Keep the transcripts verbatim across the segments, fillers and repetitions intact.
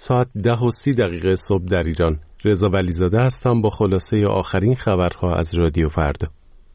ساعت ده و سی دقیقه صبح در ایران. رضا ولیزاده هستم با خلاصه آخرین خبرها از رادیو فردا.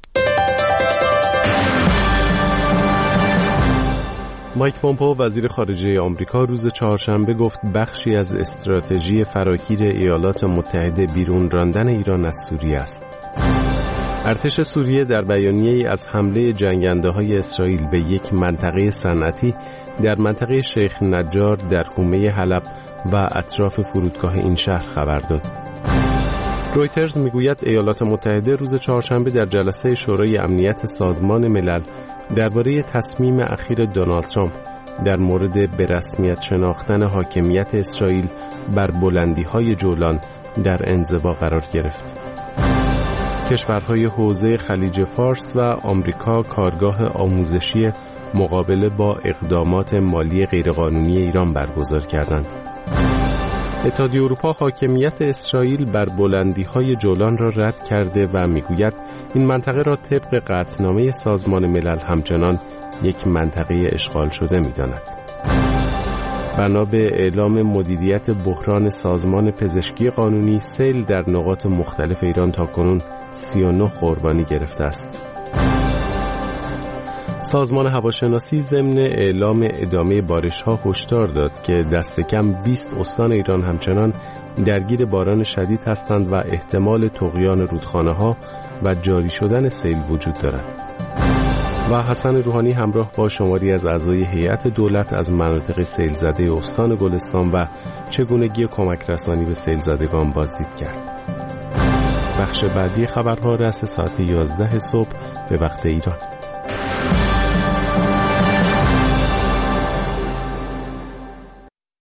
مایک پومپئو وزیر خارجه آمریکا روز چهارشنبه گفت بخشی از استراتژی فراگیر ایالات متحده بیرون راندن ایران از سوریه است. ارتش سوریه در بیانیه‌ای از حمله جنگنده‌های اسرائیل به یک منطقه صنعتی در منطقه شیخ نجار در حومه حلب و اطراف فرودگاه این شهر خبر داد. رویترز میگوید ایالات متحده روز چهارشنبه در جلسه شورای امنیت سازمان ملل درباره تصمیم اخیر دونالد ترامپ در مورد به رسمیت شناختن حاکمیت اسرائیل بر بلندی‌های جولان در انزوا قرار گرفت. کشورهای حوزه خلیج فارس و آمریکا کارگاه آموزشی مقابله با اقدامات مالی غیرقانونی ایران برگزار کردند. اتحادیه اروپا حاکمیت اسرائیل بر بلندی‌های جولان را رد کرده و میگوید این منطقه را طبق قطعنامه سازمان ملل همچنان یک منطقه اشغال شده می‌داند. بنا به اعلام مدیریت بحران سازمان پزشکی قانونی، سیل در نقاط مختلف ایران تاکنون سی و نه قربانی گرفته است. سازمان هواشناسی ضمن اعلام ادامه بارش‌ها هشدار داد که دست کم بیست استان ایران همچنان درگیر باران شدید هستند و احتمال طغیان رودخانه‌ها و جاری شدن سیل وجود دارد. و حسن روحانی همراه با شماری از اعضای هیئت دولت از مناطق سیل زده استان گلستان و چگونگی کمک رسانی به سیل زدگان بازدید کرد. بخش بعدی خبرها رأس ساعت یازده صبح به وقت ایران.